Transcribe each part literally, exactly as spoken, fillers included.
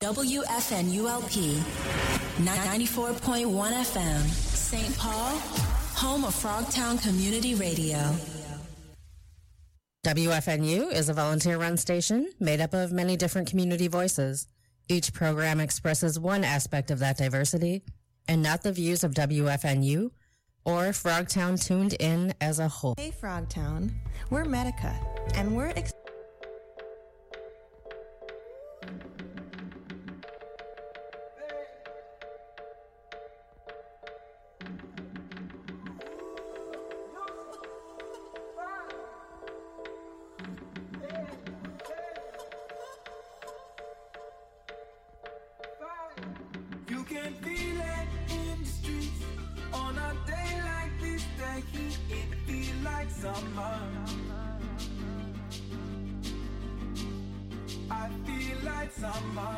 W F N U L P, ninety-four point one F M, Saint Paul, home of Frogtown Community Radio. W F N U is a volunteer-run station made up of many different community voices. Each program expresses one aspect of that diversity, and not the views of W F N U or Frogtown tuned in as a whole. Hey Frogtown, we're Medica, and we're ex- You can feel it in the streets on a day like this. The heat, it feel like summer. I feel like summer.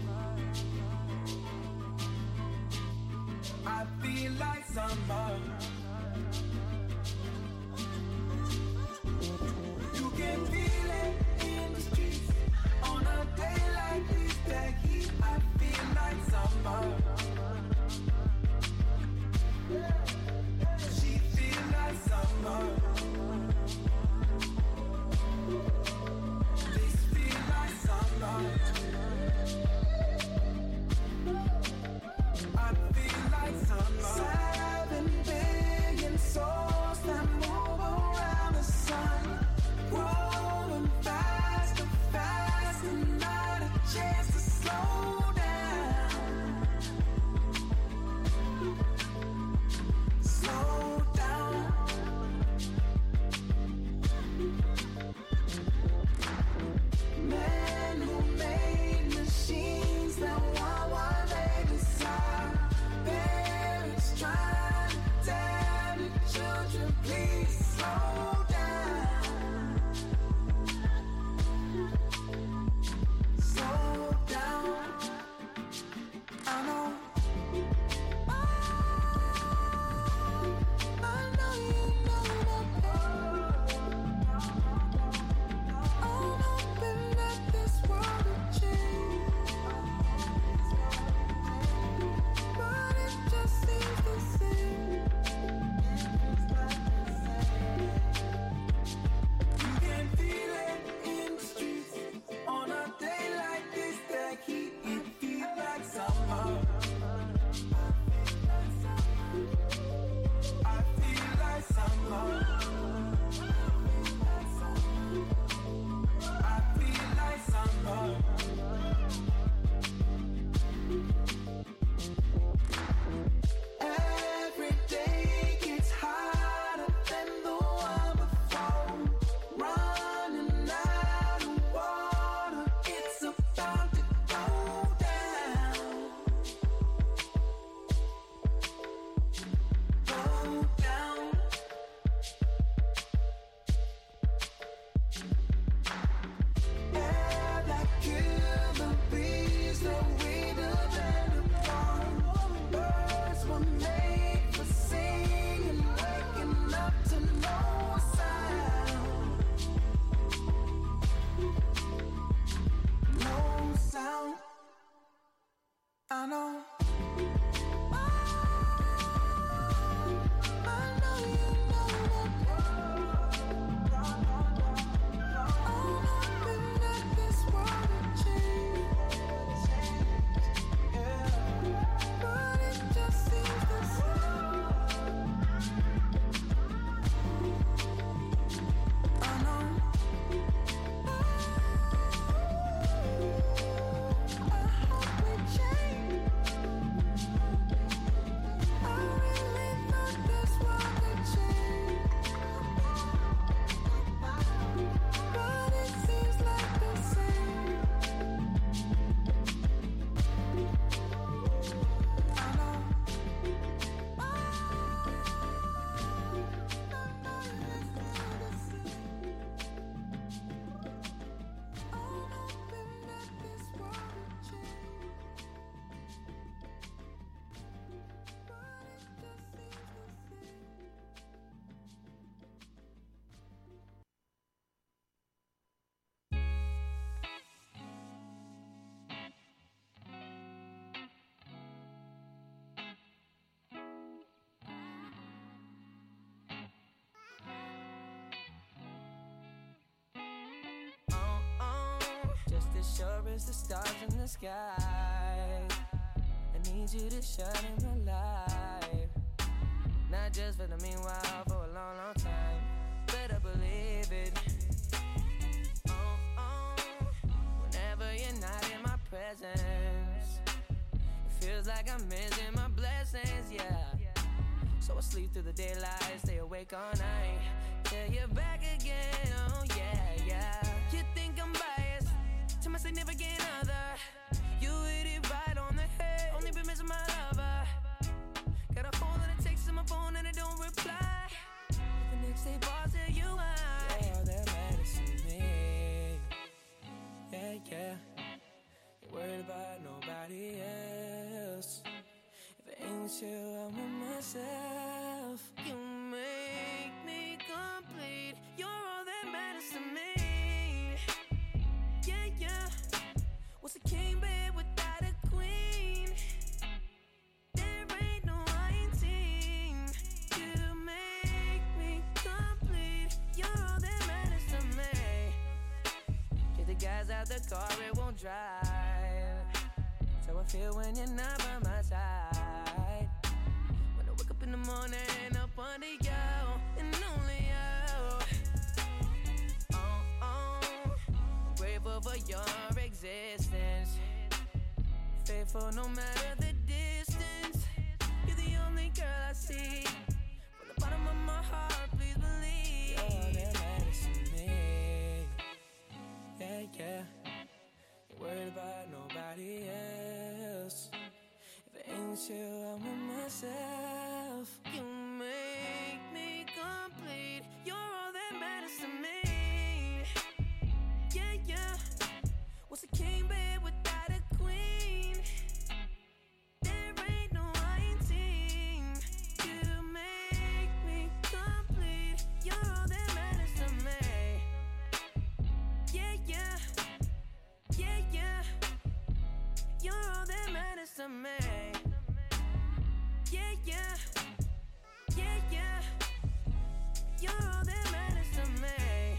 I feel like summer. You can feel it in the streets on a day like this. The heat, I feel like summer. She feel like summer. This feel like summer. I feel like summer. Seven days. sure as the stars in the sky. I need you to shine in my life. Not just for the meanwhile, for a long, long time. Better believe it. Oh, oh. Whenever you're not in my presence, it feels like I'm missing my blessings, yeah. So I sleep through the daylight, stay awake all night, till you're back again, oh yeah, yeah. You think I'm biased to my significant other. You hit it right on the head, only been missing my lover. Got a phone that takes to my phone and I don't reply. The next day boss tell you I you're all that matters to me. Yeah, yeah. Ain't worried about nobody else. If it ain't with you, I'm with myself. You make me complete. You're all that matters to me. Yeah, yeah. What's a king bed without a queen? There ain't no I team. You make me complete. You're all that matters to me. Get the guys out the car, it won't drive. So I feel when you're not by my side. When I wake up in the morning, up under you, and only you. Oh, oh, I'm grateful for your existence. Faithful no matter the distance. You're the only girl I see. From the bottom of my heart, please believe. You're all that matters to me. Yeah, yeah. Ain't worried about nobody else. If it ain't with you, I'm with myself. You make me complete. You're all that matters to me. Yeah, yeah. What's a king bed without a queen? There ain't no I team. You make me complete. You're all that matters to me. Yeah, yeah. Yeah, yeah. You're all that matters to me. Yeah, yeah. Yeah, yeah. You're all that matters to me.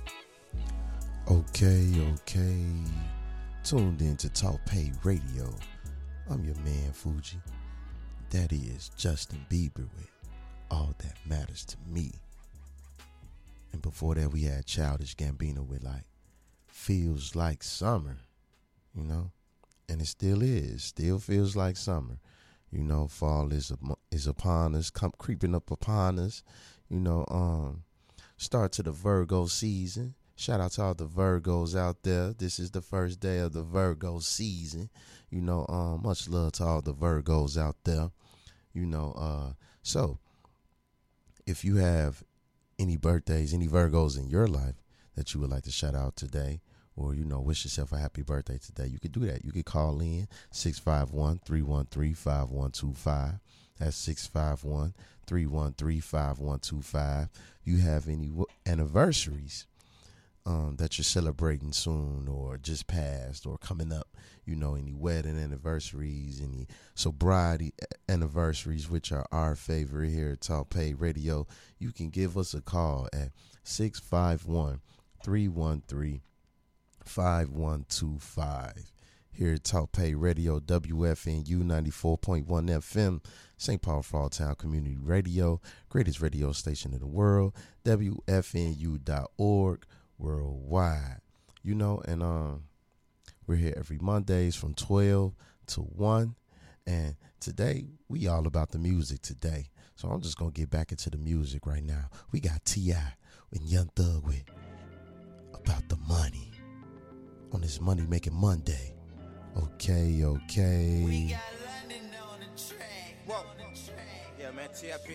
Okay, okay. Tuned in to Talk Pay Radio. I'm your man, Fuji. That is Justin Bieber with All That Matters to Me. And before that, we had Childish Gambino with like Feels Like Summer, you know, and it still is, still feels like summer. You know, fall is is upon us, come creeping up upon us. You know, um, start to the Virgo season. Shout out to all the Virgos out there. This is the first day of the Virgo season. You know, um, much love to all the Virgos out there. You know, uh, so if you have any birthdays, any Virgos in your life that you would like to shout out today, or, you know, wish yourself a happy birthday today, you could do that. You could call in six five one, three one three, five one two five. That's six five one, three one three, five one two five. If you have any anniversaries um, that you're celebrating soon or just passed or coming up, you know, any wedding anniversaries, any sobriety anniversaries, which are our favorite here at Talk Pay Radio, you can give us a call at six five one, three one three, five one two five. Here at Talk Pay Radio, W F N U ninety-four point one F M, Saint Paul Frogtown Community Radio, greatest radio station in the world, W F N U dot org, worldwide. You know, and um, we're here every Mondays from twelve to one, and today we all about the music today. So I'm just going to get back into the music right now. We got T I and Young Thug with About the Money on this Money Making Monday. Okay, okay. We got London on the track. Whoa. Yeah, man, T I P.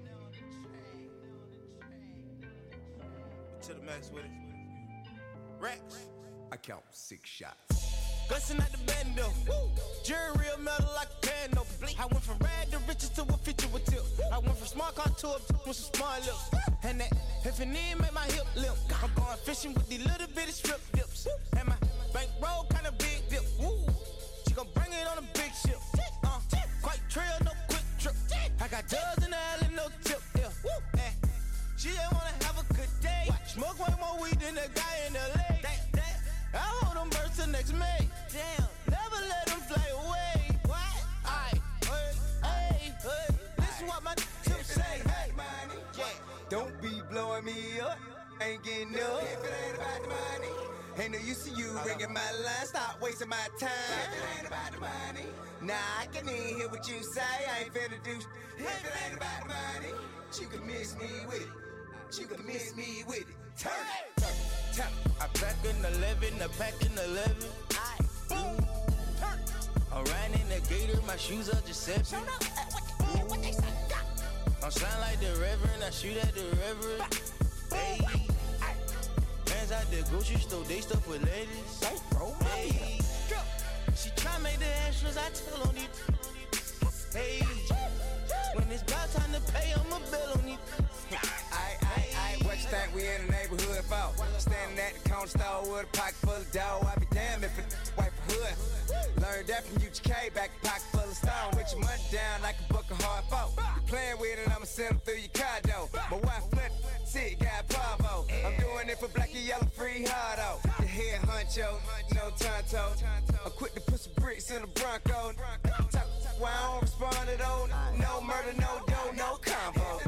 To the max with it. Rex. I count six shots. Bustin' out the bando. Jury real metal like a bando. I went from rad to riches to a feature with tip. I went from smart car to a with some smart lips. And that if it need make my hip limp. I'm going fishing with these little bitty strip dips. And my bankroll kinda big dip. Woo. She gon' bring it on a big ship. Uh, quite trail, no quick trip. I got dubs in the alley, no tip. Yeah. Woo. Eh. She just wanna have a good day. Smoke way more weed than the guy in L A. That, that. I hold them birds till next May. Damn, never let them fly away. What? Aye, hey, hey, hey. Listen what my tips say. Hey, money, yeah. Don't be blowing me up. Ain't getting up. If it ain't about the money. Ain't no use to you ringing my line. Stop wasting my time. If it ain't about the money. Nah, I can even hear what you say. I ain't finna do. If it ain't about the money, you can miss me with it. You can miss me with it. Turn it, turn it, turn it. I pack an eleven, I pack an eleven. I boom, turn it. I ran in the gator, my shoes are Giuseppe. Show up, uh, what, the, what they say? I'm shine like the Reverend, I shoot at the Reverend. Hey, man's out the grocery store, they stuff with ladies. Hey, she try make the extras, I tell on you. Hey, when it's about time to pay, I'ma bill on you. I, I, I, what you think we in the neighborhood for? Standing at the corner store with a pocket full of dough. I be damned if it wipe a hood. Learned that from U G K, back a pocket full of stone. With your money down like a buck of hard folk. You playing with it, I'ma send them through your car door. My wife flip, see, got Bravo. I'm doing it for black and yellow, free hard out. Your head huncho, no tonto. I'm quick to put some bricks in the Bronco. Talk why I don't respond at all. No murder, no dough, no combo.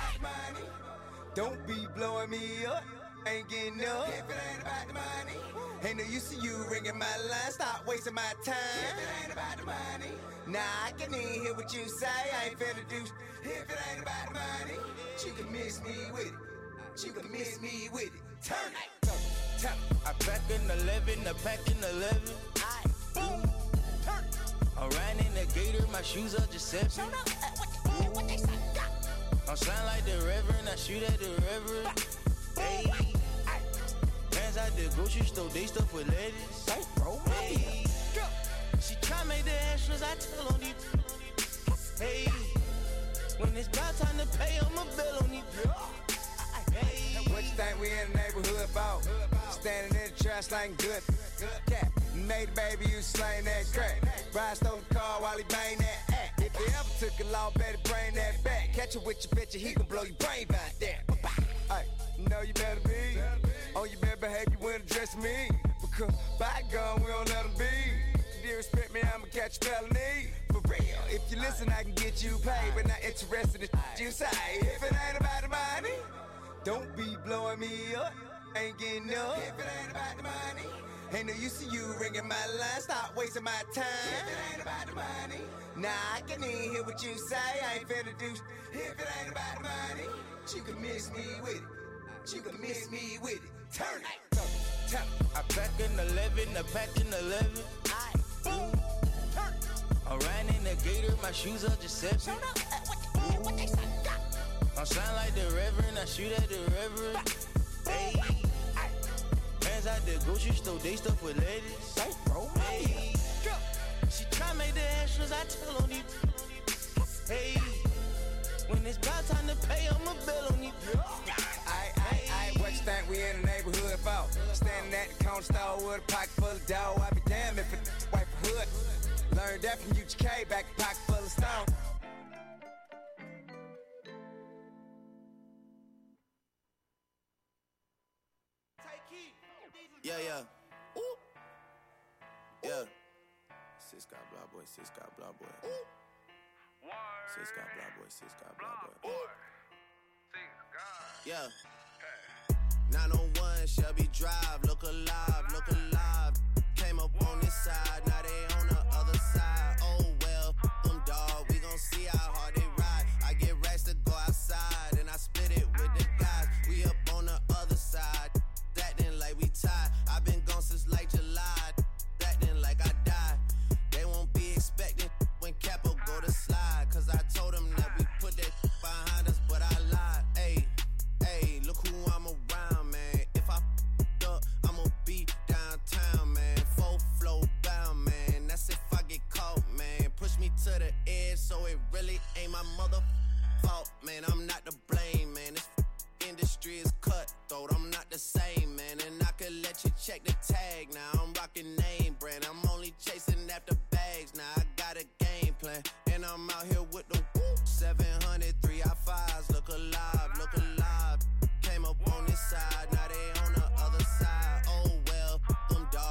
Don't be blowing me up, ain't getting up. If it ain't about the money, ain't no use to you ringing my line. Stop wasting my time. If it ain't about the money, nah, I can even hear what you say. I ain't finna do. If it ain't about the money, you can miss me with it. You can miss me with it. Turn it, turn it, turn it. I pack an eleven, I pack an eleven. I boom, turn it. I ran in the gator, my shoes are Giuseppe. Show up, uh, what, the, what they say? I'm shine like the Reverend, I shoot at the Reverend. Hey, man's out the grocery store, they stuff with ladies. Hey, she try make the extras, I tell on you. Hey, when it's about time to pay, I'ma bill on you. Hey, what you think we in the neighborhood for? Standing in the trash like good. Yeah, made a baby, you slang that crack. Ride stole the car while he bang that act. If he ever took a law, better bring that back. Catch it with your bitch, he gon' blow your brain back there. Hey, you know you better be on your bad behavior when addressing me. Because by gun, we don't let them be. If you respect me, I'ma catch a felony. For real, if you listen, I can get you paid. But not interested in shit you say. If it ain't about the money, don't be blowing me up. Ain't getting up. If it ain't about the money, ain't no use to you ringing my line. Stop wasting my time. If it ain't about the money, nah, I can even hear what you say. I ain't finna do. If it ain't about the money, you can miss me with it. You can miss me with it. Turn it, turn it, turn it. I pack an eleven, I pack an eleven. I boom, turn it. I ran in the gator, my shoes are Giuseppe. Show up, uh, what, the, what they say? I'm shine like the Reverend, I shoot at the Reverend. Hey, man's out the grocery store, they stuff with ladies. Hey, she try make the extras, I tell on you. Hey, when it's about time to pay, I'ma bill on you. I, I, I, what you think we in the neighborhood for? Standing at the corner store with a pocket full of dough. I be damned if it wipe a hood. Learned that from U G K, back a pocket full of stone. Yeah, yeah. Ooh. Yeah. Sis got blah boy, sis got blah boy. Ooh. Sis got blah boy, sis got blah boy. Ooh. Yeah. nine oh one Shelby Drive, look alive, look alive. Came up on this side, now they on the other side. Oh well, them dog, we gon' see how hard they ride. I get racks to go outside, and I split it with the guys. We up on the other side. Acting like we tied. I've been gone since like July. Acting like I died. They won't be expecting when Capo go to slide. Cause I told them that we put that behind us, but I lied. Ayy, ayy, look who I'm around, man. If I f***ed up, I'ma be downtown, man. Full flow bound, man. That's if I get caught, man. Push me to the edge, so it really ain't my mother fault, man. I'm not to blame, man. This industry is cutthroat, I'm not the same, man. And I could let you check the tag now. I'm rocking name brand, I'm only chasing after bags now. I got a game plan, and I'm out here with the whoop. seven hundred, three I fives, look alive, look alive. Came up on this side, now they on the other side. Oh well, them dogs.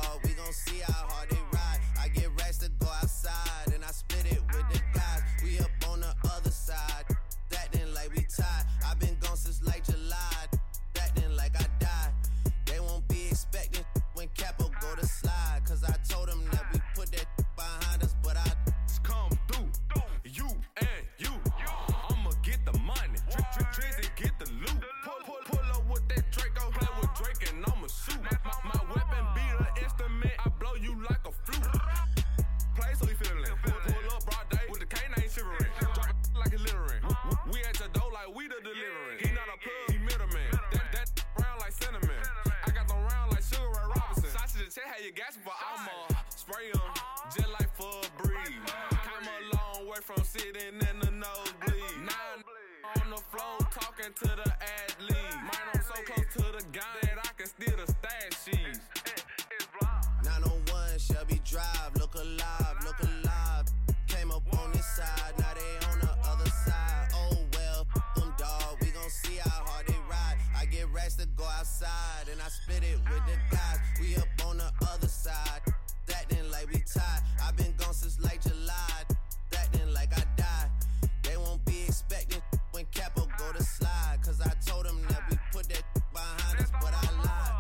you gas for I'ma spray 'em just like for a breeze. Come a long way from sitting in the nosebleed. Nine on the floor talking to the athlete. Mine, I'm so close to the gun that I can steal the stash sheets. nine oh one Shelby Drive, look alive, look alive. Came up on this side, now they on the other side. Oh well, them dog, we gon' see how hard they ride. I get racks to go outside, and I split it with the guys. We up on the other side, acting like we tied. I've been gone since like July, acting like I died. They won't be expecting when Capo go to slide, cause I told them that we put that behind us, but I lied.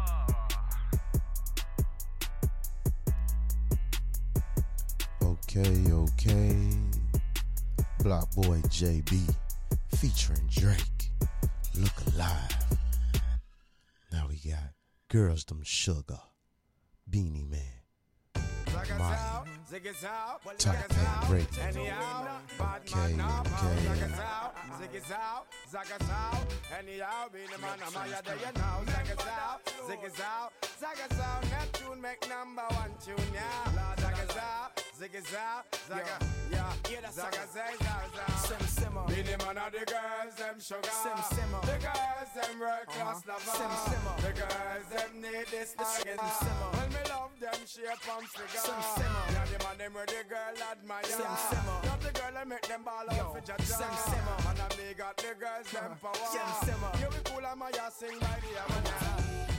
Okay, okay. Block Boy J B featuring Drake. Look Alive. Now we got Girls Them Sugar, Beanie Man, Maya, Top Hat Radio. Okay, okay. Ziggy's out, Zaga's out, anyhow, be the man of Maya there, you know. Zaga's out, Ziggy's out, Zaga's out, Neptune make number one tune, yeah. Zaga's out, Ziggy's out, Zaga, yeah, Zaga's out, Sim Simmer. Be the man of the girls, them sugar. Sim Simmer. The girls, them world class lover. Sim Simmer. The girls, them need this target. When me love them shape and figure. Sim Simmer. Yeah, the man, them where the girl admire. Sim Simmer. Not the girl that make them ball out for jaja. Sim Simmer. And I me got the girls, them power. Sim Simmer. Yeah, we cool and Maya sing by the Amana.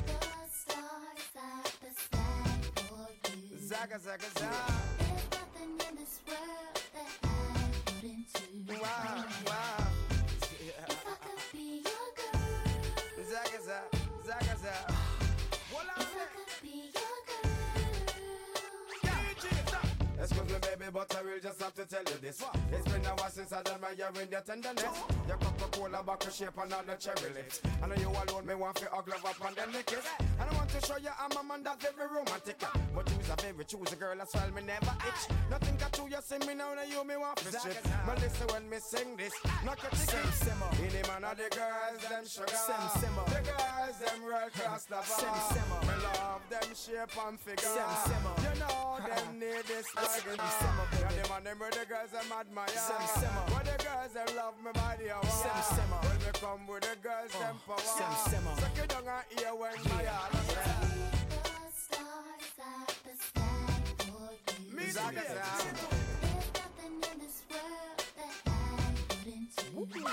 Zaga, zaga, zaga. There's nothing in this world that I wouldn't do. Wow, wow. Yeah. If I could be your girl. Zaga, zaga, zaga, zaga. If I could be your girl. Excuse me, baby, but I will just have to tell you this. It's been a while since I done my in your tenderness. Your Coca-Cola bottle shape and all the cherry lips. I know you alone, me want to hug love up and then lick it. And I want to show you I'm a man that's very romantic. But you's a very choosy girl as well, me never itch. Nothing got to you, see me now, now you me want to shit. But listen when me sing this, knock your ticket. In the man of the girls, them sugar. The girls, them world class lover. Me love them shape and figure. You know them need this. Yeah, the man them where the girls them admire. Where the girls them love me by the hour. When me come with the girls them power. Suck it down and hear when my heart The stars at the sky for you. Me There's nothing in this world that I wouldn't do.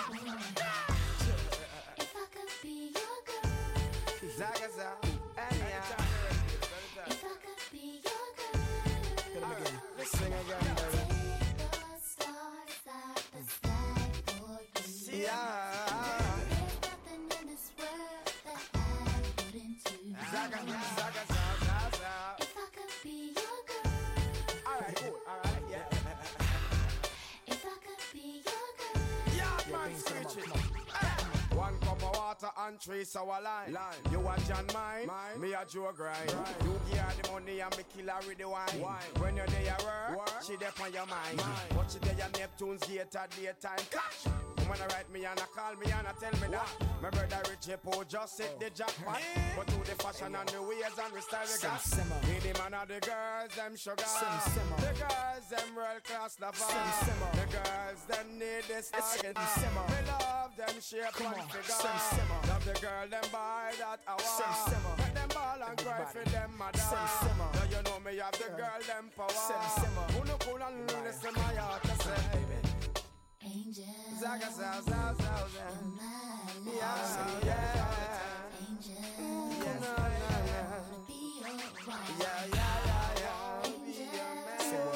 If I could be your girl. Zaga, zaga, anyhow. If I could be your girl. Let's sing again, baby. The stars at the sky for you. Yeah. There's nothing in this world that I wouldn't do. Zaga, zaga, zaga, zaga. If I could be your girl. Alright, cool, alright, yeah. If I could be your girl. Yeah, man, screech it. One cup of water and three sour lime. lime. You a John mine, mine. Me a Joe grind. Right. You give her the money and me kill her with the wine. wine. When you're there work, work, she there on your mind. mind. But she there your Neptune's gate at daytime. Catch! When I write me and I call me and I tell me that my brother Richie Poe just hit the jackpot. But to the fashion and the ways and the style we got. Be the man of the girls, them sugar. The girls, them world class lover. The girls, them need this target. We love them shape and figure. Love the girl, them buy that hour. Make them ball and cry for them mother. Now you know me have the girl, them power. Who look cool and listen my heart to say. Angel, Zaga, zaga, zaga, zaga. my Yeah, yeah. angel, Yeah, no, no, no. be your wife. Yeah, yeah, yeah, yeah. Be your man.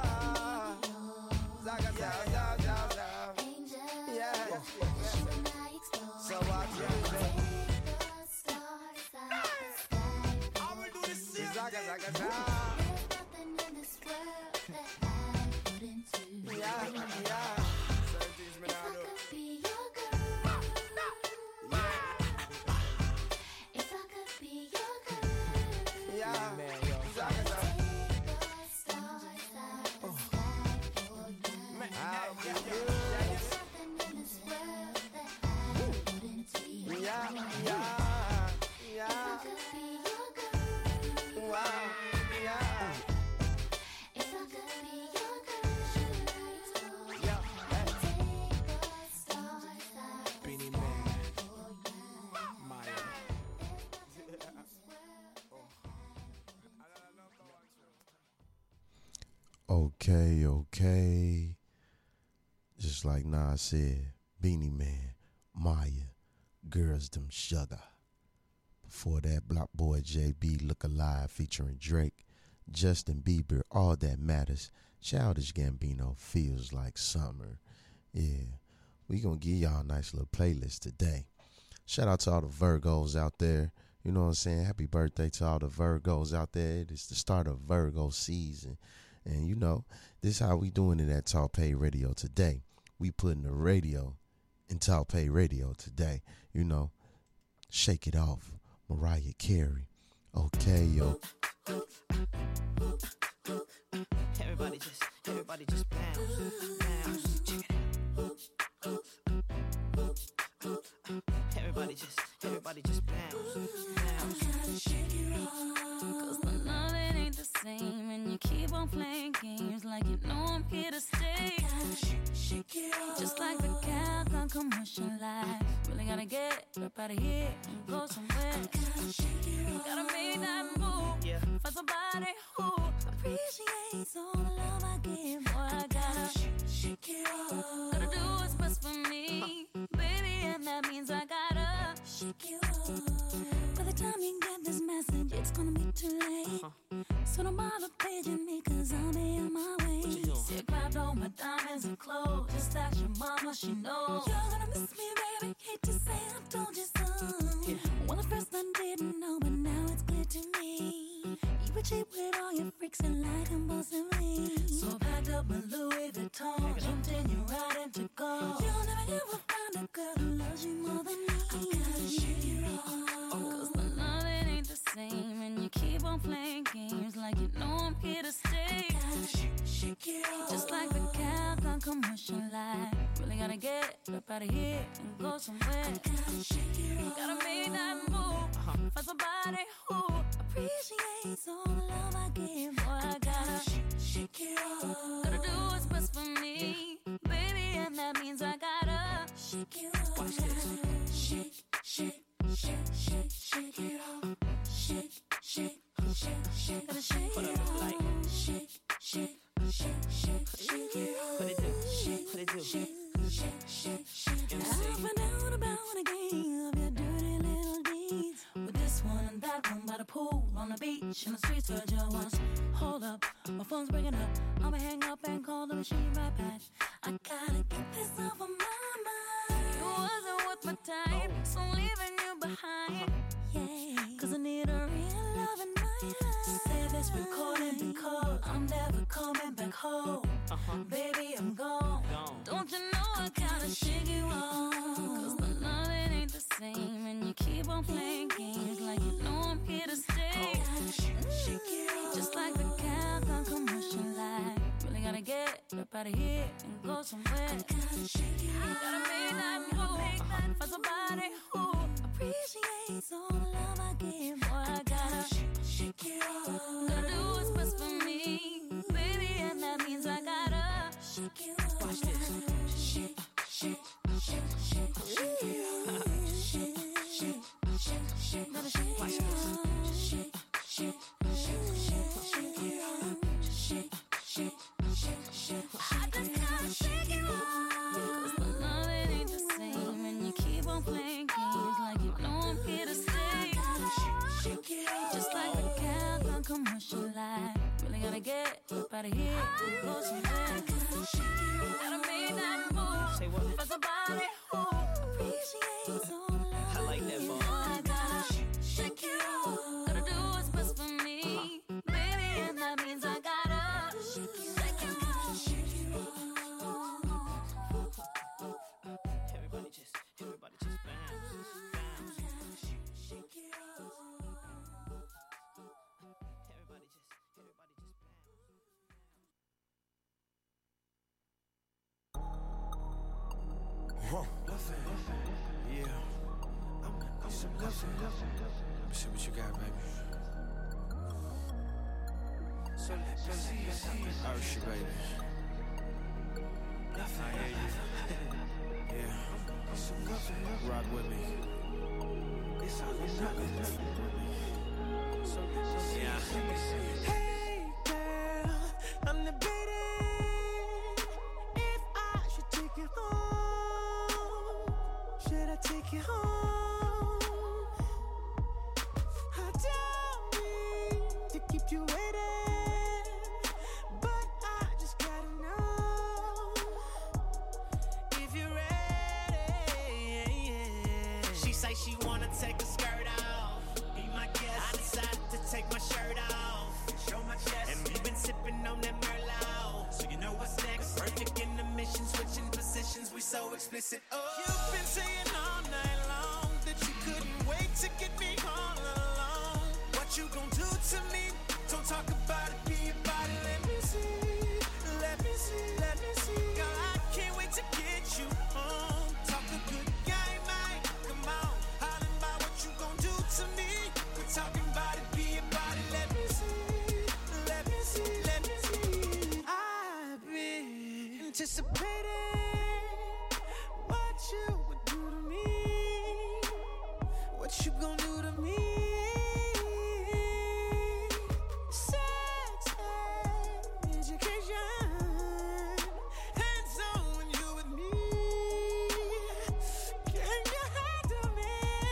Zaga, zaga, zaga, zaga. Angel, Yeah. you and I explore. So what you do? The stars at the sky. I will do the same. Zaga, zaga, zaga. There's nothing in this world that I wouldn't do. Yeah, yeah. Seventies me If now I do. could be your girl. If I could be your girl. Yeah, zaga, zaga. The stars at the sky for you. How do you? There's nothing in this world that I wouldn't do. Yeah, yeah, If I yeah. could be your girl. Wow. Okay, okay. Just like Nas said, Beanie Man, Maya, Girls Them Sugar. Before that, Block Boy J B, Look Alive featuring Drake, Justin Bieber, All That Matters, Childish Gambino, Feels Like Summer. Yeah, we gonna give y'all a nice little playlist today. Shout out to all the Virgos out there. You know what I'm saying? Happy birthday to all the Virgos out there. It is the start of Virgo season. And you know, this is how we doing it at Talk Pay Radio today. We putting the radio in Talk Pay Radio today. You know, Shake It Off, Mariah Carey. Okay, yo. Everybody just, everybody just bounce, bounce, check it out. Everybody just, everybody just bounce, bounce. Shake it off, cause the love it ain't the same, and you keep on playing games like you know I'm here to stay. Shake it off, just like the cat on commercial life. Really gotta get up out of here and go somewhere. Shake it off, gotta make that move, yeah. For somebody who appreciates all the love I give. Boy, I gotta shake it off. Gotta do what's best for me, baby, and that means I gotta shake you off. By the time you get this message, it's gonna be too late. Uh-huh. So don't bother paging me, cause I'll be on my way. Sit grabbed all my diamonds and clothes, just ask your mama, she knows. You're gonna miss me, baby, hate to say I told you so. Yeah. Well, at first I didn't know, but now it's clear to me. You were cheap with all your freaks and like impulsively. So I packed up my Louis Vuitton, jumped in your ride and to go. You'll never ever find a girl who loves you more than me. I gotta shake it off, cause the love it ain't the same, and you keep on playing games like you know I'm here to stay. I gotta shake, shake it off, just like the cat on commercial life. Really gotta get up out of here and go somewhere. I gotta shake it off, gotta make that move, uh-huh. For somebody who appreciates all the love I give. Boy, I gotta shake, shake it off. Gotta do what's best for me, baby, and that means I gotta shake you off. Watch this. Shake, shake, shake, shake, shake it off. Shake, shake, shake, shake, gotta shake it off. Like shake, shake, shake, shake, shake it off. What it do? Shake, what it do? Shake, shake, shake, shake. I found out about one again of your dirty little deeds. With this one and that one by the pool, on the beach, in the streets where you once. Hold up, my phone's breaking up. I'ma hang up and call the machine right back. I gotta get this off of my mind. You wasn't worth my time, so I'm leaving you behind. Yeah, cause I need a real love in my life. Say this recording because I'm never coming back home. Uh-huh. Baby, I'm gone. gone. Don't you know I gotta shake you off? Cause the love it ain't the same, and you keep on playing games like you know I'm here to stay. Oh. Shake it off, just like the cat on commercial life. Really gotta get up out of here and go somewhere. I gotta shake it off, gotta make that move, uh-huh. For somebody who appreciates all the love I give. Boy, I gotta shake it off. Gotta do what's best for me, baby, and that means I gotta shake it off. Watch this. Shake, shake, shake, shake, shake it off. Shake, shake, shake, shake, gotta shake it off. Shake, shake, shake, shake, shake it off. Shake, shake, shake, shake, I just gotta shake it off. Cause the love it ain't the same, and you keep on playing games like you know I'm here to stay. Shake it off, just like the cat on commercial life. Really gotta get up out of here and go somewhere. Gotta make that move. Say what? For somebody who appreciates all the love I like that ball. I gotta shake it off. Gotta do what's best for me, baby, and that means I gotta shake it off. Shake it off. Everybody just, everybody just bounce, bounce. Shake it off. Everybody just, everybody just bounce. Huh. Yeah. I'm some nothing. Let me see what you got, baby. So let me see. Ursha, baby. I hear you. Yeah. Rock with me. It's all nothing. So yeah. Hey girl, I'm the beat you waiting, but I just gotta know if you're ready. She say she wanna take her skirt off. Be my guest. I decided to take my shirt off. Show my chest. And we've been sipping on that Merlot. So you know what's next. Perfect in the mission, switching positions. We so explicit. Oh. You've been saying all night long that you couldn't wait to get me all alone. What you gon' do to me? Don't talk about it, be about it. Let me see, let me see, let me see. Girl, I can't wait to get you home. Talk a good game, man. Come on, hollering about what you gon' do to me. We're talking about it, be about it. Let me see, let me see, let me see. I've been anticipating what you would do to me. What you gon' do to me? Sex, education, hands on when you with me. Can you handle me?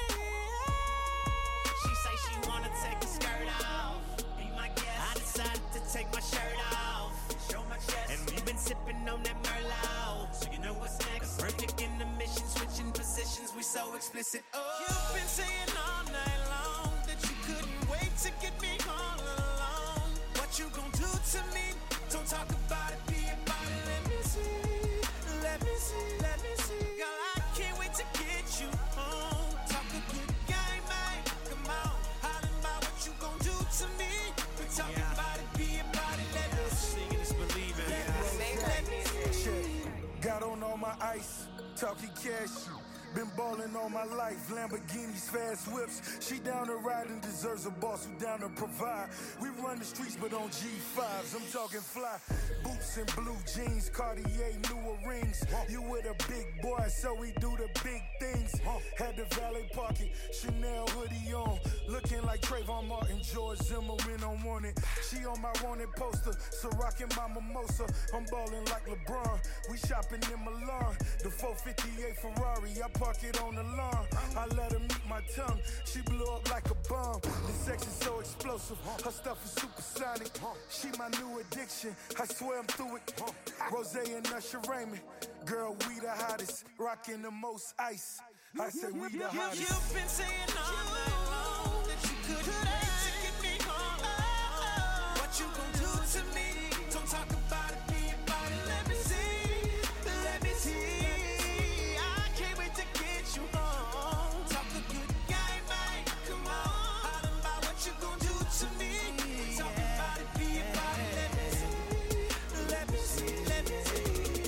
She say she wanna take her skirt off. Be my guest. I decided to take my shirt off. Show my chest. And we've been sipping on that Merlot. So you know what's next. Perfect in the mission, switching positions. We so explicit. Oh. You've been saying all night long that you couldn't wait to get me all alone. What you gon' do to me? Don't talk about it, be about it. Let me see, let me see, let me see. Girl, I can't wait to get you home. Talk a good game, man. Come on, hollering about what you gon' do to me. We're talking Yeah. about it, be about it. Let me see, Seeing is believing. let me see, let me see. Got on all my ice, talking cash. Been ballin' all my life, Lamborghinis, fast whips. She down to ride and deserves a boss who down to provide. We run the streets, but on G fives, I'm talking fly. Boots and blue jeans, Cartier, newer rings. You with a big boy, so we do the big things. Had the valet pocket, Chanel hoodie on. Looking like Trayvon Martin, George Zimmerman on wanted. She on my wanted poster, so rockin' my mimosa. I'm ballin' like LeBron, we shopping in Milan. The four fifty-eight Ferrari, I park it on the lawn. I let her meet my tongue, she blew up like a bomb. The sex is so explosive, her stuff is supersonic. She my new addiction, I swear I'm through it. Rose and Usher Raymond, girl, we the hottest. Rockin' the most ice, I say we the hottest. You've been saying all night long that you couldn't wait to get me home. What you gon' do to me? Don't talk about it, be about it. Let me see, let me see. I can't wait to get you home. Talk a good game, man. Come on, hollering about what you gon' do to me. Talk about it, be about it. Let me see, let me see, let me see.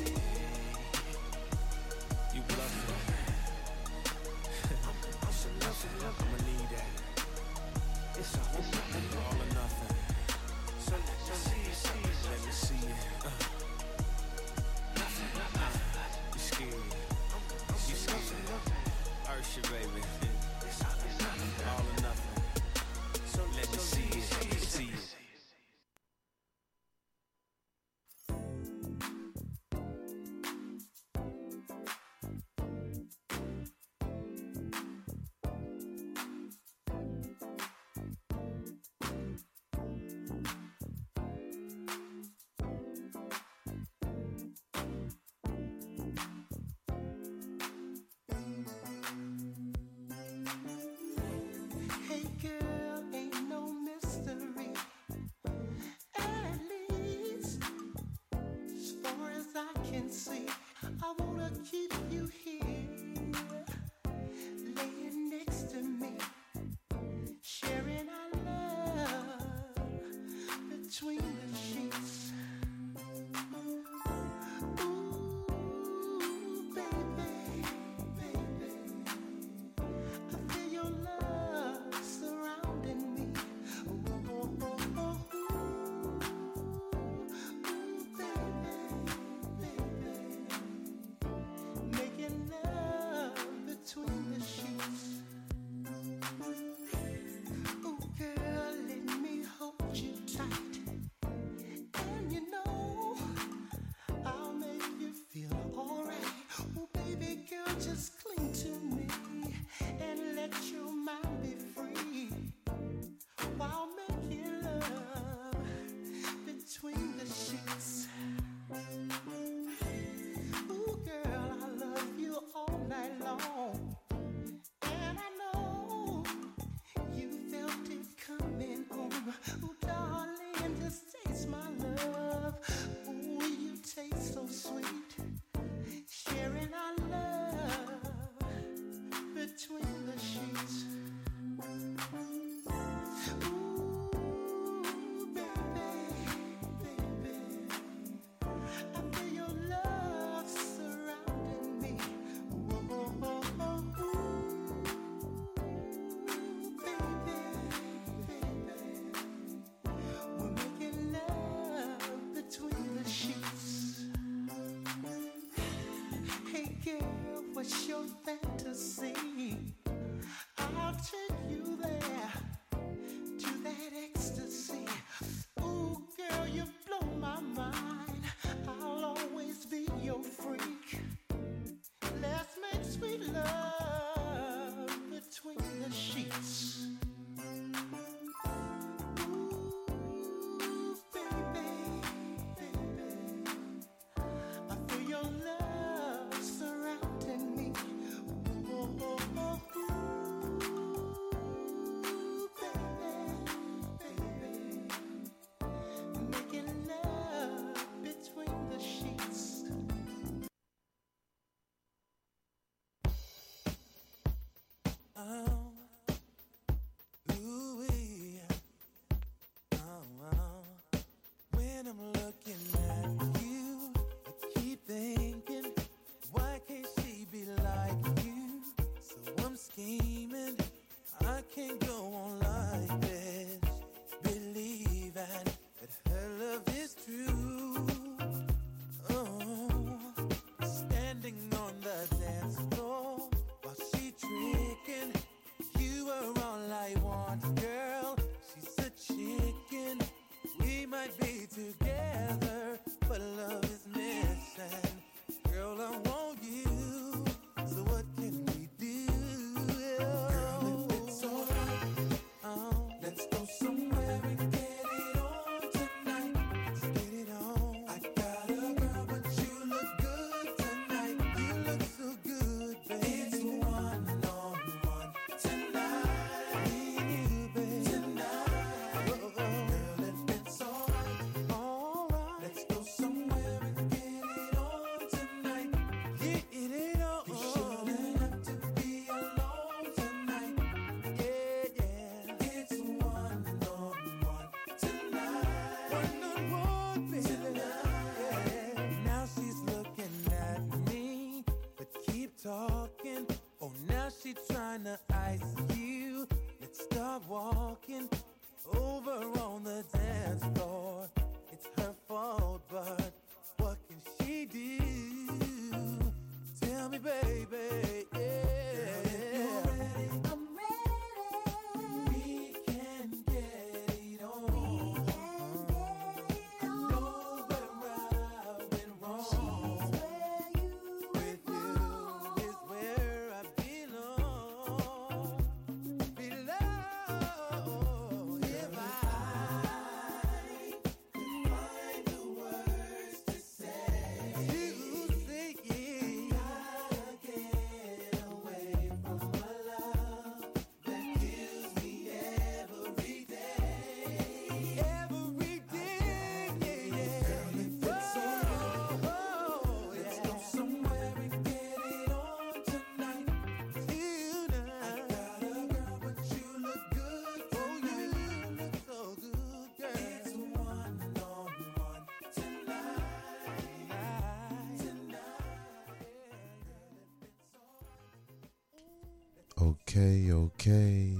You bluffing. I'ma need that. It's all, it's all or nothing. So let me see it, see it. Let me see it. Uh. You scared? You scared? Ursha, baby. All or nothing. So let me see it, see it. Hey girl, ain't no mystery. At least, as far as I can see, I wanna keep you here, laying next to me, sharing our love between the sheets. Ooh, baby, baby. I feel your love surrounding me. Ooh, oh, oh, oh, ooh, ooh, baby, baby. Okay, okay.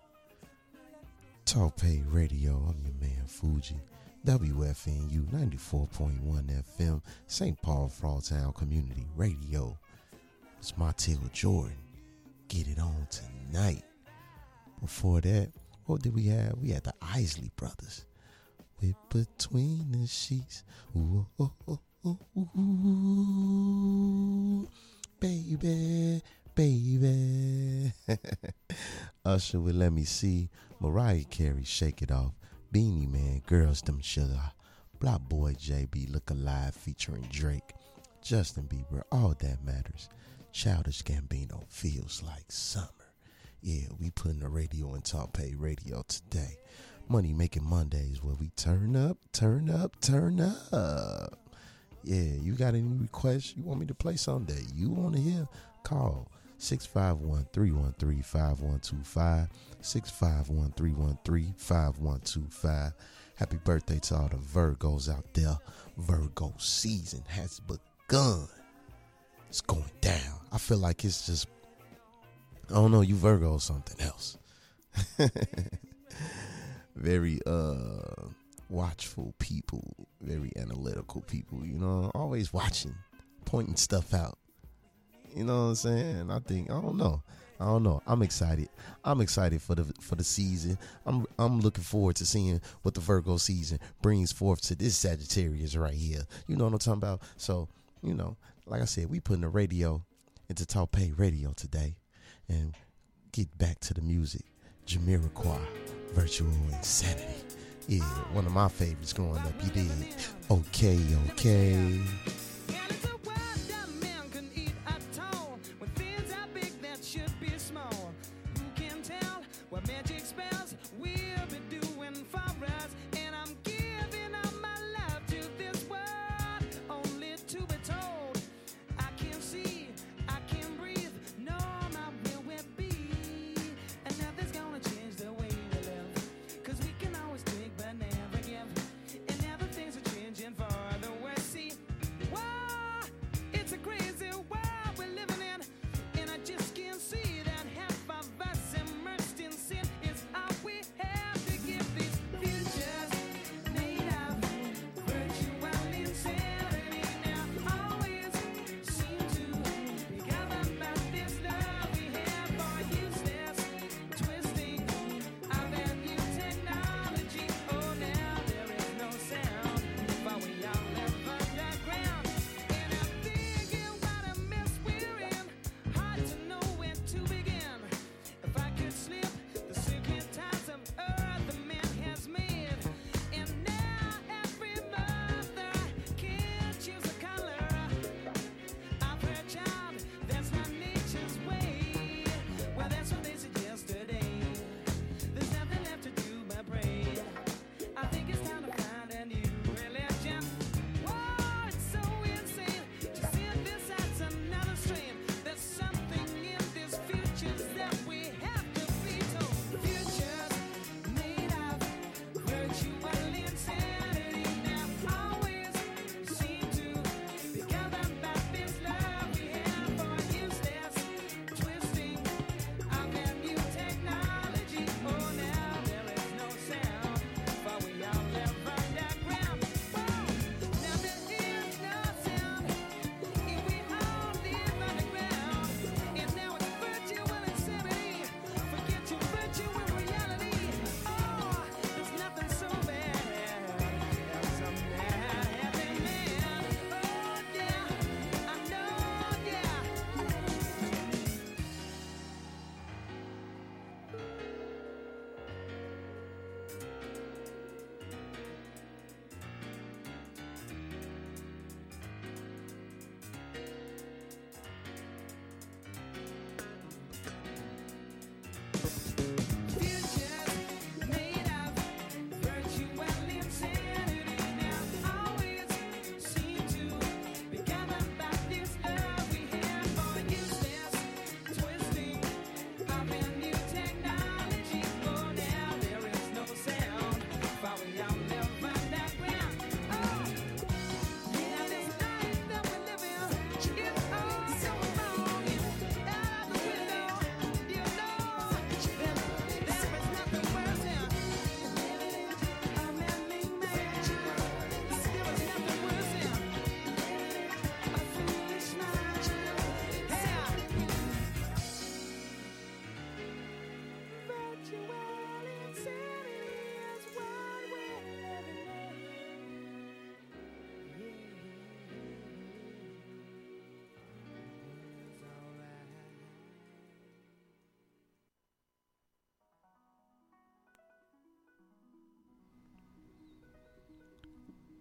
Talk Pay Radio. I'm your man Fuji. W F N U ninety-four point one F M, Saint Paul Frogtown Community Radio. It's Martell Jordan. Get it on tonight. Before that, what did we have? We had the Isley Brothers with Between the Sheets. Ooh, ooh, ooh, ooh, ooh, baby, baby. Usher with Let Me See. Mariah Carey, Shake It Off. Beanie Man, Girls Them Sugar. Block Boy J B, Look Alive featuring Drake. Justin Bieber, All That Matters. Childish Gambino, Feels Like Summer. Yeah, we putting the radio in Talk Pay Radio today. Money Making Mondays where we turn up, turn up, turn up. Yeah, you got any requests you want me to play someday? You want to hear? Call six five one, three one three, five one two five. six five one, three one three, five one two five. Happy birthday to all the Virgos out there. Virgo season has begun. It's going down. I feel like it's just, I don't know, you Virgo or something else. Very uh watchful people, very analytical people, you know, always watching, pointing stuff out. You know what I'm saying? I think, I don't know. I don't know. I'm excited. I'm excited for the for the season. I'm I'm looking forward to seeing what the Virgo season brings forth to this Sagittarius right here. You know what I'm talking about? So, you know, like I said, we putting the radio into Talk Pay Radio today and get back to the music. Jamiroquai, Virtual Insanity. Yeah, one of my favorites growing up. You did. Okay, okay. For the worst, see, whoa.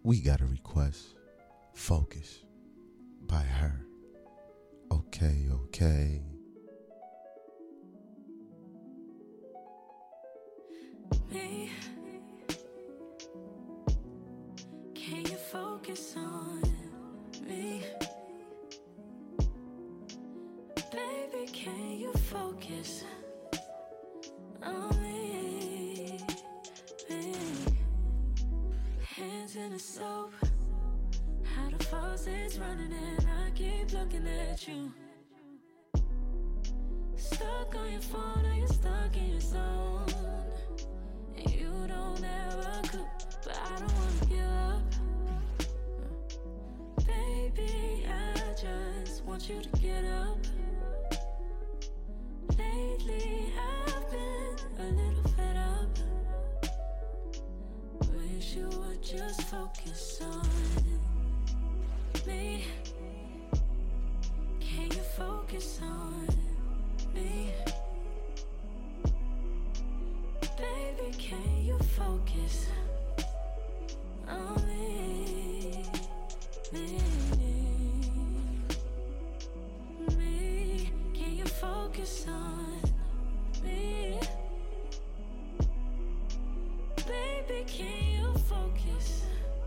we got a request. Focus by her. Okay, okay. Me, can you focus on me? Baby, can you focus on me? Me. Hands in the soap, how the faucet's running and I keep looking at you. Stuck on your phone or you're stuck in your zone. And you don't ever cook, but I don't wanna give up. Baby, I just want you to get up. Lately I've been a little fed up. Wish you would just focus on me. Can you focus on me? Baby, can you focus on me? Me, me, can you focus on me? Baby, can you focus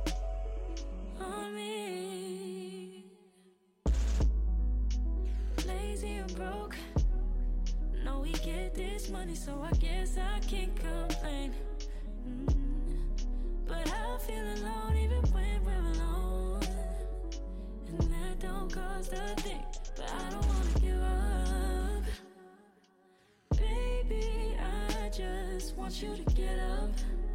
on me? Lazy and broke, know we get this money, so I guess I can't complain. Mm. But I feel alone even when we're alone, and that don't cost a thing, but I don't wanna give up. Baby, I just want you to get up.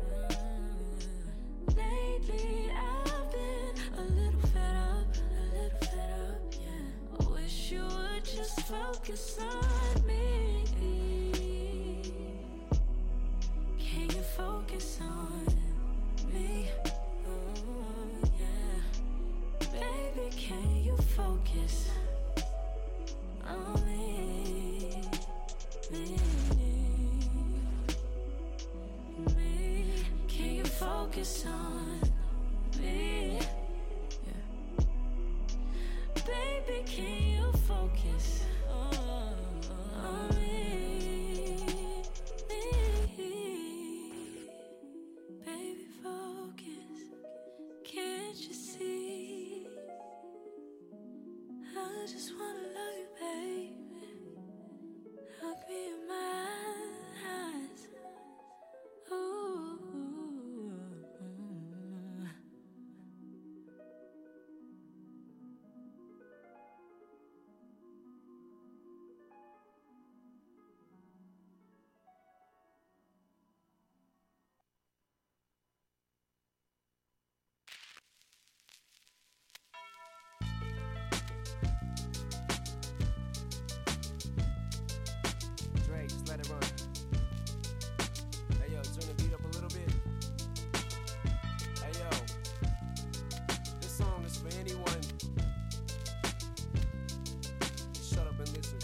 Lately I've been a little fed up, a little fed up, yeah. I wish you would just focus on me. Can you focus on me? Oh, yeah. Baby, can you focus on me? Me, me. Can you focus on me? Yeah. Baby, can you focus on, on me? Me. Baby, focus. Can't you see? I just wanna love you, baby. Look me in my eyes. Ooh. Dre, just let it run. Hey yo, turn the beat up a little bit. Hey yo, this song is for anyone. Just shut up and listen.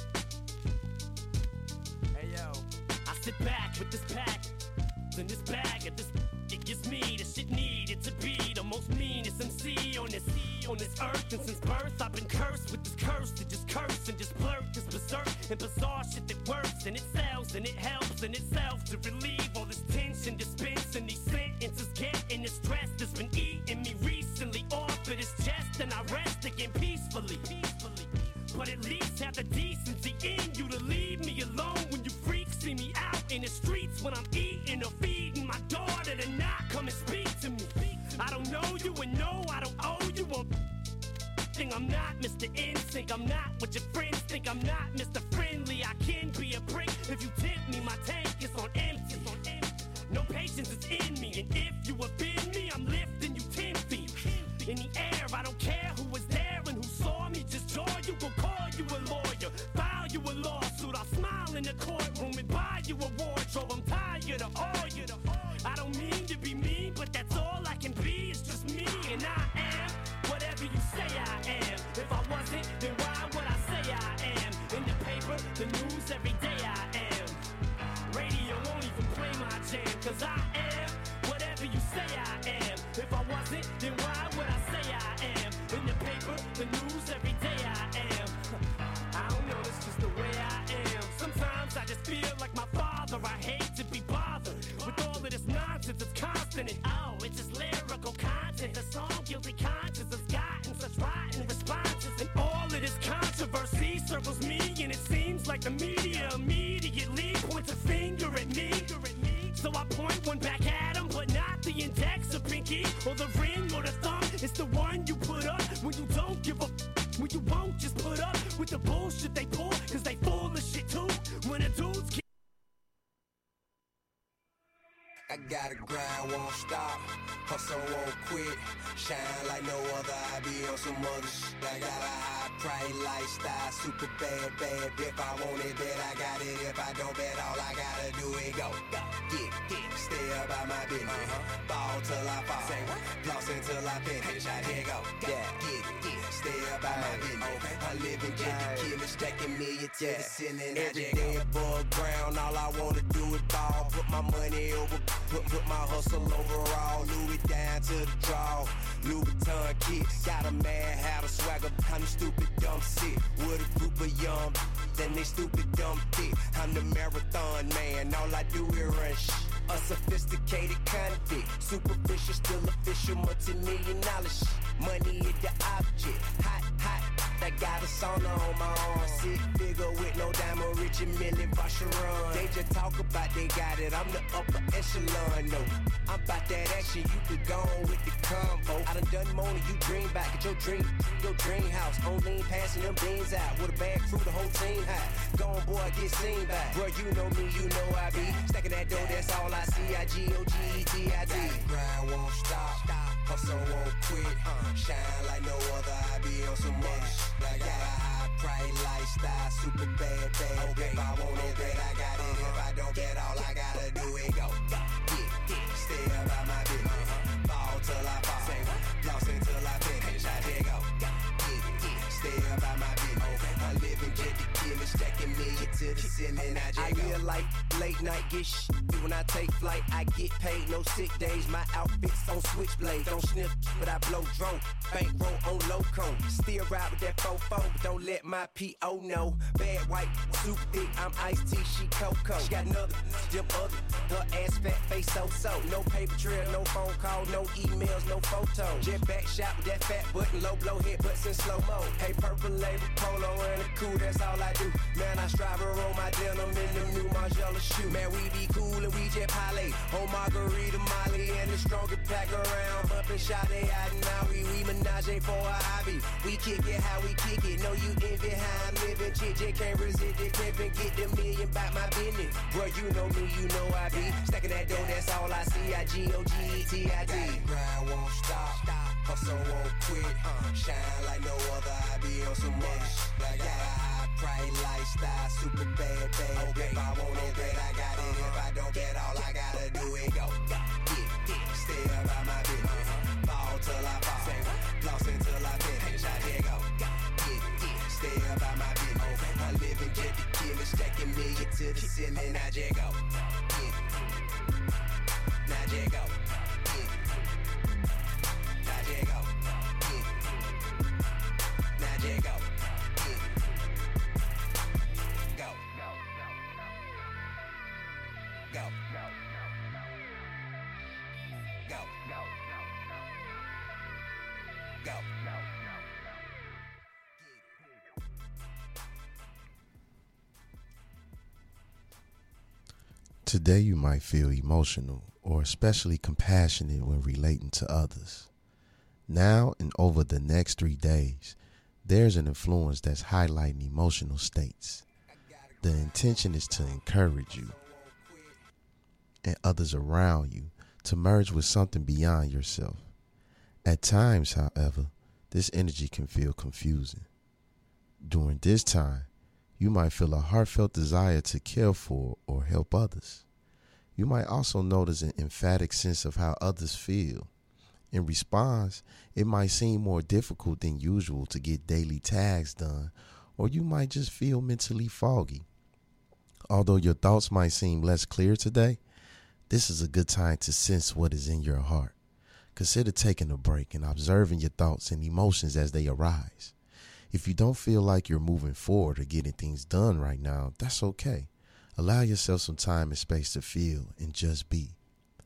Hey yo, I sit back with this pack, in this bag of this. It gives me the shit needed to be the most meanest M C on this on this earth. And since birth, I've been cursed with this curse to just curse and just blurt this berserk and bizarre shit that works and it sells and it helps in itself to relieve all this tension, dispense and these sentences getting the stress that's been eating me recently off of this chest, and I rest again peacefully. Peacefully. But at least have the decency in you to leave me alone when you freaks see me out in the streets when I'm eating or feeding my daughter to not come and speak to me. I don't know you and no, I don't owe you one thing. I'm not Mister Insync, I'm not what your friends think. I'm not Mister Friendly, I can be a prick if you tip me. My tank is on empty, on empty. No patience is in me, and if you offend me, I'm lifting you ten feet in the air. I don't care who was there and who saw me, just joy you. Will call you a lawyer, file you a lawsuit. I'll smile in the courtroom and buy you a wardrobe. I'm tired of all you. I don't mean to be mean, but that's all I can be. It's just me, and I am whatever you say I am. If I wasn't, then why would I say I am? In the paper, the news, every day I am. Radio won't even play my jam, cause I am whatever you say I am. If I wasn't, then why nothing at all. It's just lyrical content. The song Guilty Conscience has gotten such rotten responses. And all of this controversy circles me, and it seems like the media immediately points a finger at me. So I point one back at him, but not the index or pinky or the ring or the thumb. It's the one you put up when you don't give a f- when you won't just put up with the bullshit they pull, cause they full of shit too. When a dude's ki- I gotta grind, won't stop, hustle won't quit, shine like no other, I be on some other shit. I got a high price lifestyle, super bad, bad, if I want it, bet I got it, if I don't bet, all I gotta do is go, go, get, get, stay about my business, uh-huh. Ball till I fall, say what? Floss until I finish, I here go, yeah, get, get, stay about my business, okay. I live in jet to kill it, stacking million to the ceiling, every day above ground, all I wanna do is ball, put my money over. Put, put my hustle overall, Louis down to the draw. Louis Vuitton kid, got a mad hat, a swagger, I'm stupid, dumb sick. With a group of young, then they stupid, dumb thick. I'm the marathon man, all I do is run shit. A sophisticated convict, superficial, still official, multi-million dollar shit. Money is the object, hot, hot. I got a sauna on my arm, sick figure with no diamond, rich and million Vacheron. They just talk about they got it, I'm the upper echelon, no. I'm about that action, you could go on with the convo. I done done more than you dream back at your dream, your dream house. On lean, passing them beans out, with a bad crew, the whole team high. Go on, boy, get seen by. Bro, you know me, you know I be. Stacking that dough, that's all I see, I G O G E T I D. Grind won't stop, hustle won't quit. Shine like no other, I be on some other shit. I got a high price lifestyle, super bad, bad. Okay. If I want it, bet I got it. If I don't get all I gotta do is go. Get, get, stay about my business. Fall till I fall. Say what? Lost until I finish. I dare go. Get, get, stay about my business. I live in jet to kill it, stacking million to the ceiling. I, I real life, late night, get shit. When I take flight, I get paid, no sick days. My outfit's on switchblade. Don't sniff, but I blow drone. Bankroll on loco. Still ride with that fofo, but don't let my P O know. Bad white, super thick, I'm iced tea, she cocoa. She got another, them other, her ass fat face so-so. No paper trail, no phone call, no emails, no photos. Jet back shot with that fat button, low blow head butts in slow-mo. Hey, purple label, polo and a cool, that's all I do. Man, I strive to roll my denim in them new Margiela shoe. Man, we be cool and we jet parlay. Oh, Margarita, Molly, and the strongest pack around. Bumpin' shot they out and now we, we menage for a hobby. We kick it how we kick it. Know you envy how I'm living. Chick, J can't resist it. Pimpin', get the million by my business. Bro, you know me, you know I be. Stacking that dough, that's all I see. I G O G E T I D. Grind won't stop. Hustle won't quit. Shine like no other. I be on some other shit. I got a high price lifestyle. Super bad, bad. Okay. If I want it, bet I got it. If I don't get all I gotta do is go. Get, get, stay about my business. Fall till I fall. Lost until I finish. I dare go. Get, get, stay about my business. I live in jet to kill it, stacking million to the ceiling. I just go. Get, now just go. Get, now just go. Get, now just go. Get, go. Go. Go. Go. Today you might feel emotional or especially compassionate when relating to others. Now and over the next three days, there's an influence that's highlighting emotional states. The intention is to encourage you and others around you to merge with something beyond yourself. At times, however, this energy can feel confusing. During this time, you might feel a heartfelt desire to care for or help others. You might also notice an emphatic sense of how others feel. In response, it might seem more difficult than usual to get daily tasks done, or you might just feel mentally foggy. Although your thoughts might seem less clear today, this is a good time to sense what is in your heart. Consider taking a break and observing your thoughts and emotions as they arise. If you don't feel like you're moving forward or getting things done right now, that's okay. Allow yourself some time and space to feel and just be.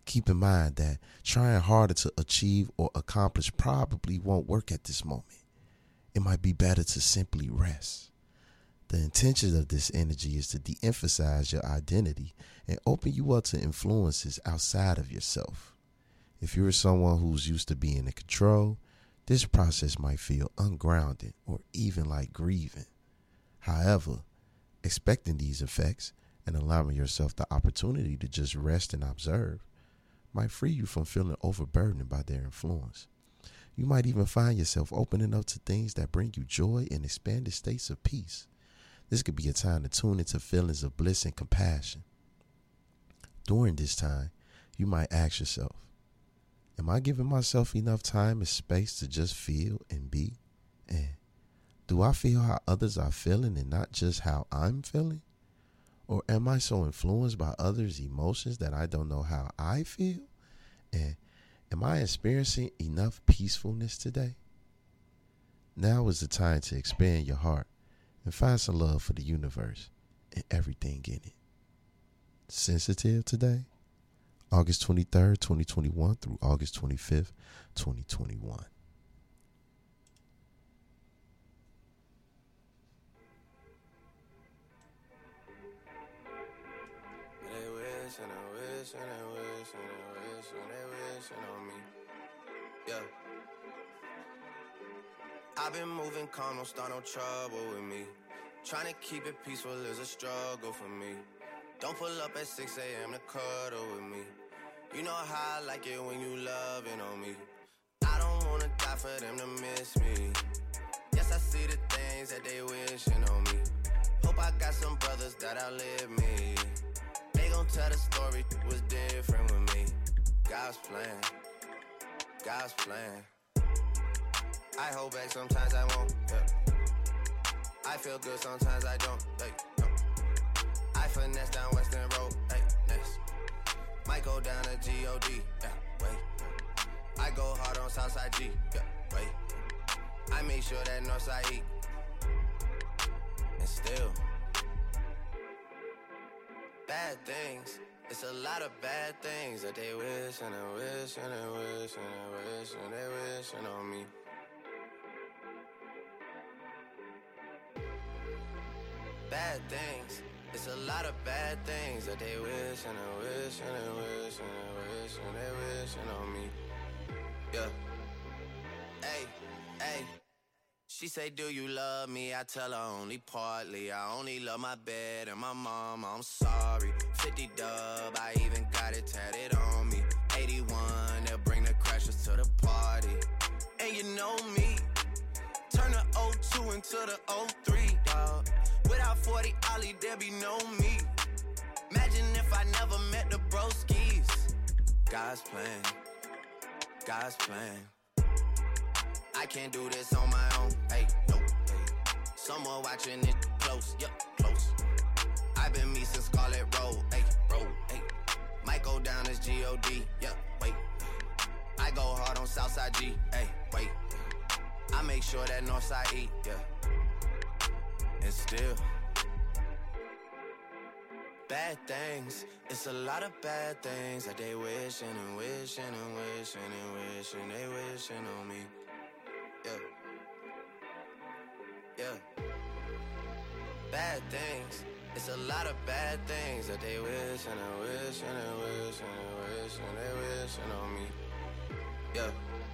Keep in mind that trying harder to achieve or accomplish probably won't work at this moment. It might be better to simply rest. The intention of this energy is to de-emphasize your identity and open you up to influences outside of yourself. If you're someone who's used to being in control, this process might feel ungrounded or even like grieving. However, expecting these effects and allowing yourself the opportunity to just rest and observe might free you from feeling overburdened by their influence. You might even find yourself opening up to things that bring you joy and expanded states of peace. This could be a time to tune into feelings of bliss and compassion. During this time, you might ask yourself, am I giving myself enough time and space to just feel and be? And do I feel how others are feeling and not just how I'm feeling? Or am I so influenced by others' emotions that I don't know how I feel? And am I experiencing enough peacefulness today? Now is the time to expand your heart and find some love for the universe and everything in it. Sensitive today, August twenty-third, twenty twenty-one through August twenty-fifth, twenty twenty-one. They wish and they wish and they wish and they wish and they wishing on me. Yeah. I've been moving calm, don't start no trouble with me. Trying to keep it peaceful is a struggle for me. Don't pull up at six a.m. to cuddle with me. You know how I like it when you loving on me. I don't wanna die for them to miss me. Yes, I see the things that they wishing on me. Hope I got some brothers that outlive me. They gon' tell the story was different with me. God's plan, God's plan. I hold back, sometimes I won't, yeah. I feel good, sometimes I don't, hey, no. I finesse down Western Road, hey, next. Might go down to G O D, yeah, wait. I go hard on Southside G, yeah, wait. I make sure that Northside eat. And still, bad things. It's a lot of bad things that they wish and they wish and they wish and they wish and they wishing on me. Bad things. It's a lot of bad things that they wish and they wish and they wish and they wish and they wishing on me. Yeah. Hey, hey. She say, do you love me? I tell her only partly. I only love my bed and my mom. I'm sorry. fifty dub, I even got it tatted on me. eighty-one, they'll bring the crashers to the party. And you know me. Turn the oh two into the oh three, dawg. Without forty Ollie, there be no me. Imagine if I never met the broskies. God's plan, God's plan. I can't do this on my own, hey, no, hey. Someone watching it close, yup, close. I've been me since Scarlet Road, hey, road, hey. Might go down as G O D, yup, wait. I go hard on Southside G, hey, wait. I make sure that Northside eat, yeah. And still, bad things. It's a lot of bad things that they wishing and wishing and wishing and wishing they wishing on me. Yeah. Yeah. Bad things. It's a lot of bad things that they wish and they wish and they wish and they wish and they wishing on me. Yeah.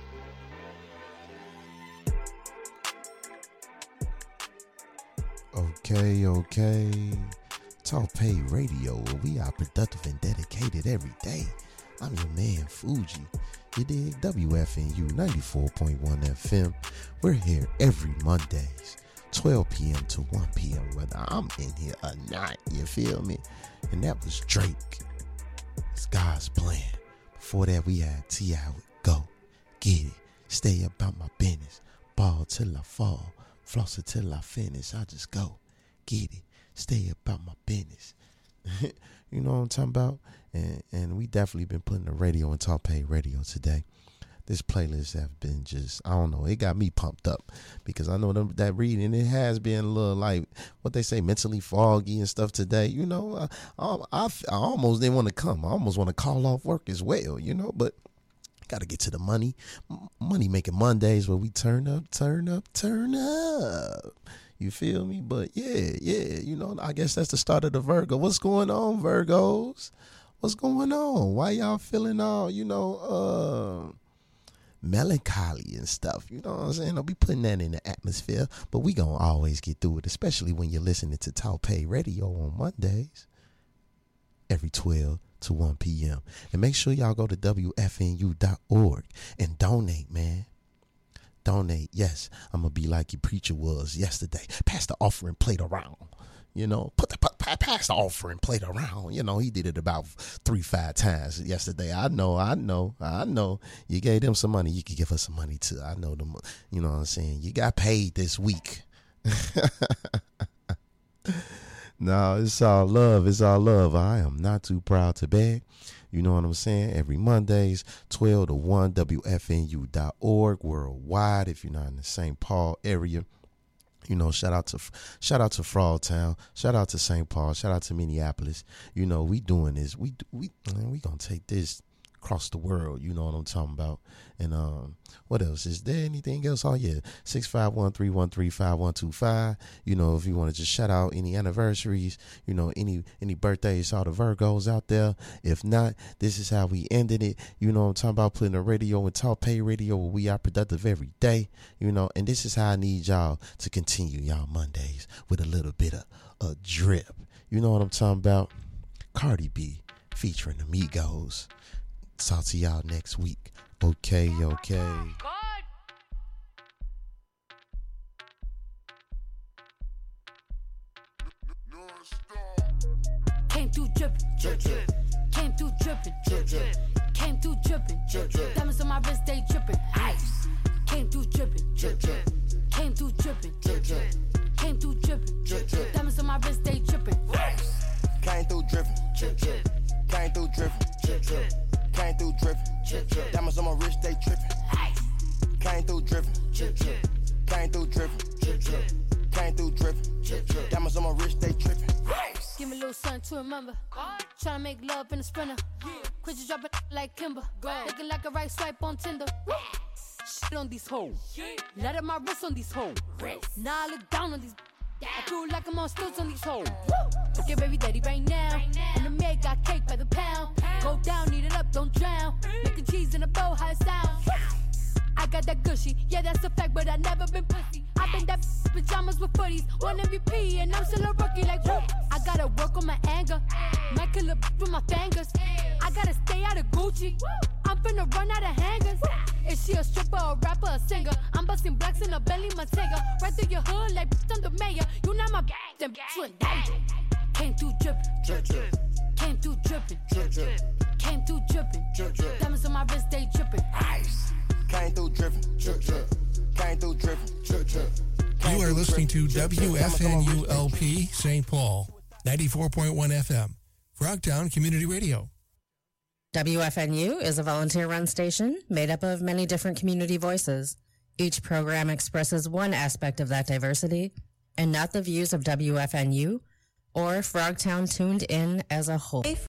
Okay, okay. Talk Pay Radio, where we are productive and dedicated every day. I'm your man, Fuji. You dig? W F N U ninety-four point one F M. We're here every Mondays, twelve p.m. to one p.m. whether I'm in here or not. You feel me? And that was Drake. It's God's plan. Before that, we had T I with Go. Get it. Stay about my business. Ball till I fall. Floss it till I finish. I just go. Get it. Stay about my business. You know what I'm talking about? And and we definitely been putting the radio in Talk Pay Radio today. this playlist have been just, I don't know, it got me pumped up because I know them, that reading, it has been a little like what they say, mentally foggy and stuff today. You know, I, I, I, I almost didn't want to come. I almost want to call off work as well, you know, but got to get to the money. Money making Mondays where we turn up, turn up, turn up. You feel me? But yeah, yeah, you know, I guess that's the start of the Virgo. What's going on, Virgos? What's going on? Why y'all feeling all, you know, uh, melancholy and stuff? You know what I'm saying? I'll be putting that in the atmosphere, but we gonna always get through it, especially when you're listening to Talk Pay Radio on Mondays, every twelve to one p.m. And make sure y'all go to W F N U dot org and donate, man. Donate. Yes, I'm gonna be like your preacher was yesterday. Pass the offering plate around. You know, put the pass the offering plate around. You know, he did it about three, five times yesterday. I know, I know, I know. You gave them some money. You could give us some money too. I know them. You know what I'm saying? You got paid this week. No, it's all love. It's all love. I am not too proud to beg. You know what I'm saying? Every Mondays, twelve to one, W F N U dot org worldwide. If you're not in the Saint Paul area. You know, shout out to shout out to Frogtown, shout out to Saint Paul, shout out to Minneapolis. You know, we doing this. We we man, we gonna take this across the world. You know what I'm talking about. And um, what else? Is there anything else? Oh yeah, six five one three one three five one two five. You know, if you want to just shout out any anniversaries, you know, any any birthdays, all the Virgos out there. If not, this is how we ended it. You know what I'm talking about, putting a radio and Talk Pay Radio where we are productive every day. You know, and this is how I need y'all to continue y'all Mondays with a little bit of a drip. You know what I'm talking about? Cardi B featuring Amigos. Talk to y'all next week. Okay, okay. Came through drippin', drip, drip. Came through drippin', drip, drip. Came through drippin', drip, drip. Diamonds on my wrist, they drippin', ice. Came through drippin', drip, drip. Came through drippin', drip, drip. Came through drippin', drip, drip. Diamonds on my wrist, they drippin', ice. Came through drippin', drip, drip. Came through drippin', drip, drip. Came through drippin', drip, drip. Diamonds on my wrist, they trippin'. Came through drippin', drip, drip. Came through drippin', drip, drip. Came through drippin', drip, drip. Diamonds on my wrist, they trippin'. Give me a little something to remember. Tryna make love in a sprinter. Quit you dropping like Kimber. Looking like a right swipe on Tinder. Shit on these hoes. Let up my wrist on these hoes. Now I look down on these. I feel like I'm on stilts on these hoes. Okay, baby daddy right now. And the maid got cake by the pound. Go down, eat it up, don't drown. Making cheese in a bow, how it sound. I got that gushy, yeah that's a fact, but I never been pussy. I been that pajamas with footies, one M V P and I'm still a rookie like whoop. I gotta work on my anger, might kill a with my fingers. I gotta stay out of Gucci, I'm finna run out of hangers. Is she a stripper, a rapper, a singer? I'm busting blacks in a belly, Montega. Right through your hood like I'm the mayor. You not my then you in danger. Came through drippin', drip, drip. Came through drippin', drip, drip. Came through drippin', drip, drip. Diamonds on my wrist, they drippin', ice. Came through drippin', drip, drip. Came through drippin', drip, drip. You are listening to W F N U L P Saint Paul, ninety-four point one F M, Frogtown Community Radio. W F N U is a volunteer-run station made up of many different community voices. Each program expresses one aspect of that diversity and not the views of W F N U or Frogtown Tuned In as a whole.